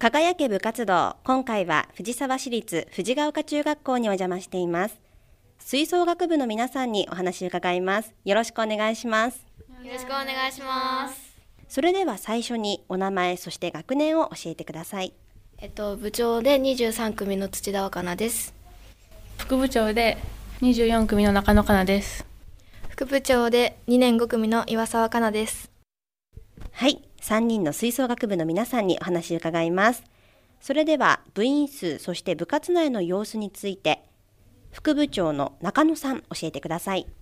輝け部活動、今回は藤沢市立藤ヶ丘中学校にお邪魔しています。吹奏楽部の皆さんにお話を伺います。よろしくお願いします。 よろしくお願いします。 それでは最初にお名前、そして学年を教えてください。 部長で23組の土田若菜です。 副部長で24組の中野香菜です。 副部長で2年5組の岩沢香菜です。 はい、3人の吹奏楽部の皆さんにお話を伺います。それでは部員数、そして部活内の様子について副部長の中野さん、教えてください。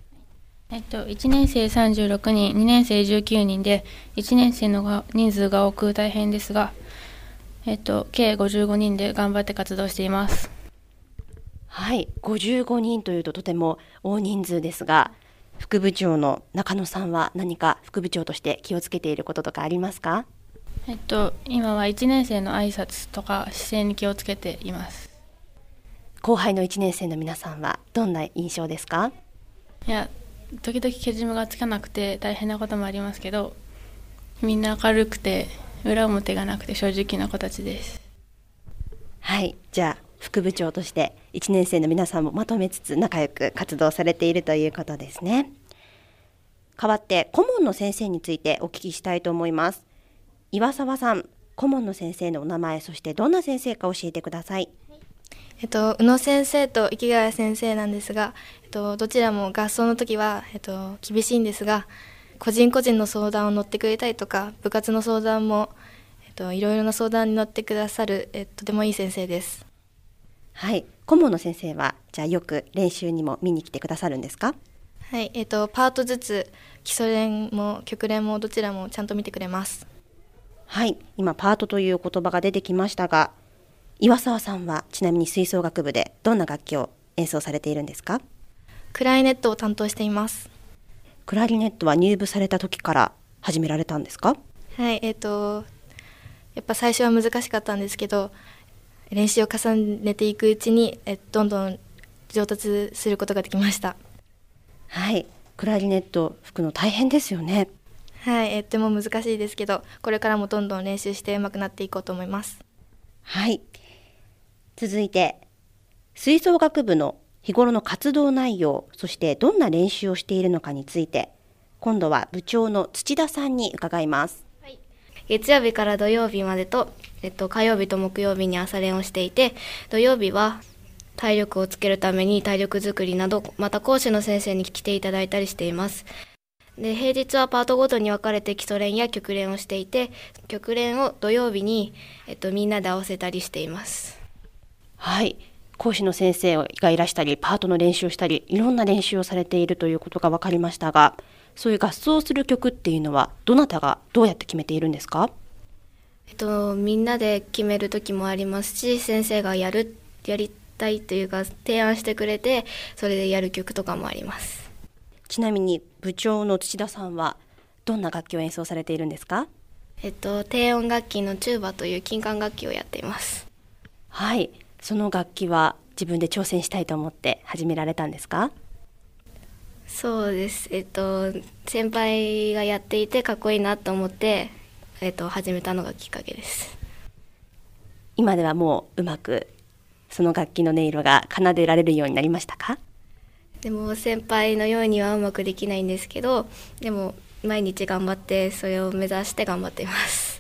1年生36人、2年生19人で1年生の人数が多く大変ですが、計55人で頑張って活動しています。 はい、55人というととても大人数ですが、副部長の中野さんは何か副部長として気をつけていることとかありますか？ 今は1年生の挨拶とか姿勢に気をつけています。 後輩の1年生の皆さんはどんな印象ですか？ いや、時々けじめがつかなくて大変なこともありますけど、みんな明るくて裏表がなくて正直な子たちです。 はい、じゃあ副部長として1年生の皆さんもまとめつつ仲良く活動されているということですね。代わって顧問の先生についてお聞きしたいと思います。岩沢さん、顧問の先生のお名前、そしてどんな先生か教えてください。 宇野先生と池谷先生なんですが、どちらも合奏の時は、厳しいんですが、個人個人の相談を乗ってくれたりとか、部活の相談も、いろいろな相談に乗ってくださる、とてもいい先生です。 はい、顧問の先生はじゃあよく練習にも見に来てくださるんですか？ はい、パートずつ基礎練も曲練もどちらもちゃんと見てくれます。 はい、今パートという言葉が出てきましたが、岩沢さんはちなみに吹奏楽部でどんな楽器を演奏されているんですか？ クラリネットを担当しています。 クラリネットは入部された時から始められたんですか？ はい、やっぱ最初は難しかったんですけど、練習を重ねていくうちに、どんどん上達することができました。 はい、クラリネット吹くの大変ですよね。 はい、とても難しいですけど、これからもどんどん練習して上手くなっていこうと思います。 はい、続いて吹奏楽部の日頃の活動内容、そしてどんな練習をしているのかについて、今度は部長の土田さんに伺います。 はい、月曜日から土曜日までと、火曜日と木曜日に朝練をしていて、土曜日は体力をつけるために体力づくりなど、また講師の先生に来ていただいたりしています。で、平日はパートごとに分かれて基礎練や曲練をしていて、曲練を土曜日に、みんなで合わせたりしています。 はい、講師の先生がいらしたり、パートの練習をしたり、いろんな練習をされているということが分かりましたが、そういう合奏する曲っていうのはどなたがどうやって決めているんですか？ みんなで決める時もありますし、先生がやりたいというか提案してくれて、それでやる曲とかもあります。 ちなみに部長の土田さんはどんな楽器を演奏されているんですか？ 低音楽器のチューバという金管楽器をやっています。 はい、その楽器は自分で挑戦したいと思って始められたんですか？ そうです。先輩がやっていてかっこいいなと思って、始めたのがきっかけです。 今ではもううまくその楽器の音色が奏でられるようになりましたか？ でも先輩のようにはうまくできないんですけど、でも毎日頑張ってそれを目指して頑張っています。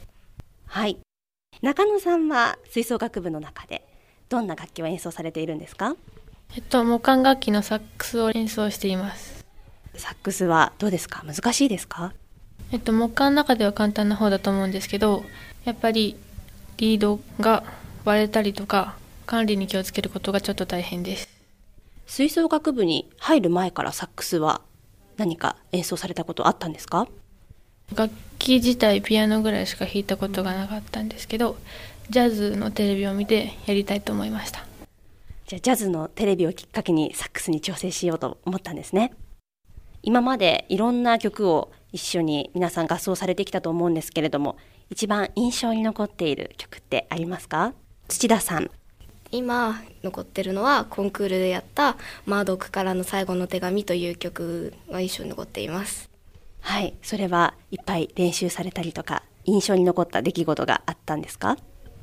はい、中野さんは吹奏楽部の中でどんな楽器を演奏されているんですか？ 木管楽器のサックスを演奏しています。 サックスはどうですか？難しいですか？ 木管の中では簡単な方だと思うんですけど、やっぱりリードが割れたりとか管理に気をつけることがちょっと大変です。 吹奏楽部に入る前からサックスは何か演奏されたことあったんですか？ 楽器自体ピアノぐらいしか弾いたことがなかったんですけど、ジャズのテレビを見てやりたいと思いました。 じゃあジャズのテレビをきっかけにサックスに挑戦しようと思ったんですね。今までいろんな曲を一緒に皆さん合奏されてきたと思うんですけれども、一番印象に残っている曲ってありますか？土田さん。 今残ってるのはコンクールでやったマードックからの最後の手紙という曲が印象に残っています。 はい、それはいっぱい練習されたりとか印象に残った出来事があったんですか？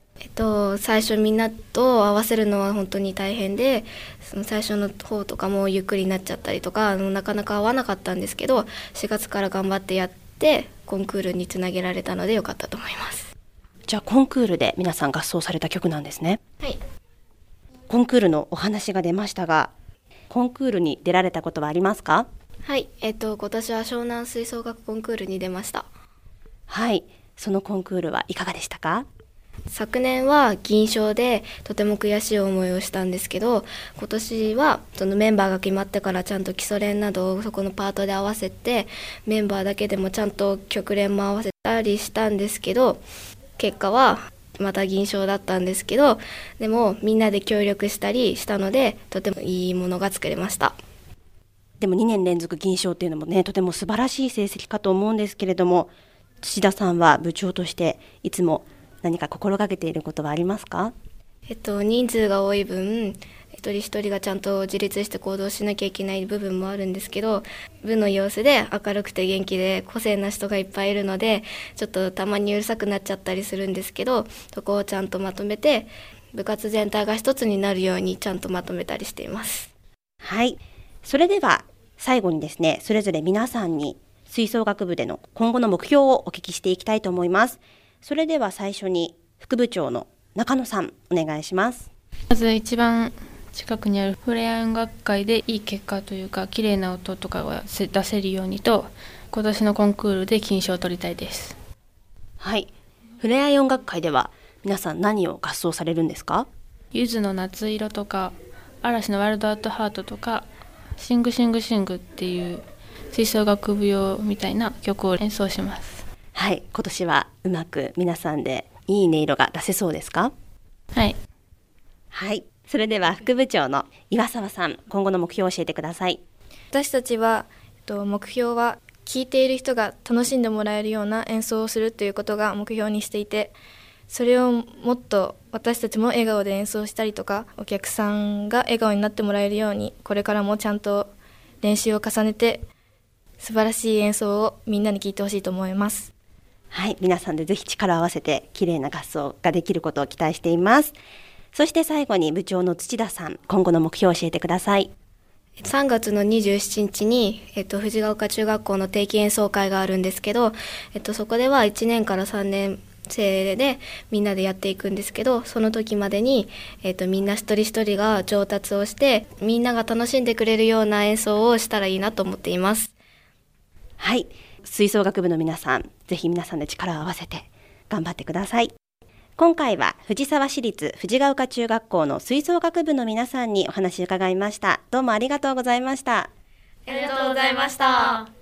最初みんなと合わせるのは本当に大変で、その最初の方とかもゆっくりになっちゃったりとかなかなか合わなかったんですけど、4月から頑張ってやってコンクールにつなげられたのでよかったと思います。 じゃあコンクールで皆さん合奏された曲なんですね。 はい。 コンクールのお話が出ましたが、コンクールに出られたことはありますか？ はい、今年は湘南吹奏楽コンクールに出ました。 はい、そのコンクールはいかがでしたか？ 昨年は銀賞でとても悔しい思いをしたんですけど、今年はそのメンバーが決まってからちゃんと基礎練などをそこのパートで合わせて、メンバーだけでもちゃんと曲練も合わせたりしたんですけど、結果はまた銀賞だったんですけど、でもみんなで協力したりしたのでとてもいいものが作れました。 でも2年連続銀賞っていうのもね、とても素晴らしい成績かと思うんですけれども、土田さんは部長としていつも何か心がけていることはありますか？ 人数が多い分、一人一人がちゃんと自立して行動しなきゃいけない部分もあるんですけど、部の様子で明るくて元気で個性な人がいっぱいいるので、ちょっとたまにうるさくなっちゃったりするんですけど、そこをちゃんとまとめて部活全体が一つになるようにちゃんとまとめたりしています。 はい、それでは最後にですね、それぞれ皆さんに吹奏楽部での今後の目標をお聞きしていきたいと思います。それでは最初に副部長の中野さん、お願いします。 まず一番近くにあるフレア音楽会でいい結果というか綺麗な音とかが出せるようにと、今年のコンクールで金賞を取りたいです。 はい、フレア音楽会では皆さん何を合奏されるんですか？ ゆずの夏色とか嵐のワールドアットハートとかシングシングシングっていう吹奏楽舞踊みたいな曲を演奏します。 はい、今年はうまく皆さんでいい音色が出せそうですか？ はい。 はい、それでは副部長の岩沢さん、今後の目標を教えてください。 私たちは、目標は聴いている人が楽しんでもらえるような演奏をするということが目標にしていて、それをもっと私たちも笑顔で演奏したりとか、お客さんが笑顔になってもらえるように、これからもちゃんと練習を重ねて素晴らしい演奏をみんなに聴いてほしいと思います。 はい、皆さんでぜひ力を合わせて綺麗な合奏ができることを期待しています。そして最後に部長の土田さん、今後の目標を教えてください。 3月の27日に、藤ヶ丘中学校の定期演奏会があるんですけど、そこでは1年から3年生でみんなでやっていくんですけど、その時までに、みんな一人一人が上達をしてみんなが楽しんでくれるような演奏をしたらいいなと思っています。 はい、吹奏楽部の皆さん、ぜひ皆さんで力を合わせて頑張ってください。今回は藤沢市立藤ヶ丘中学校の吹奏楽部の皆さんにお話を伺いました。どうもありがとうございました。 ありがとうございました。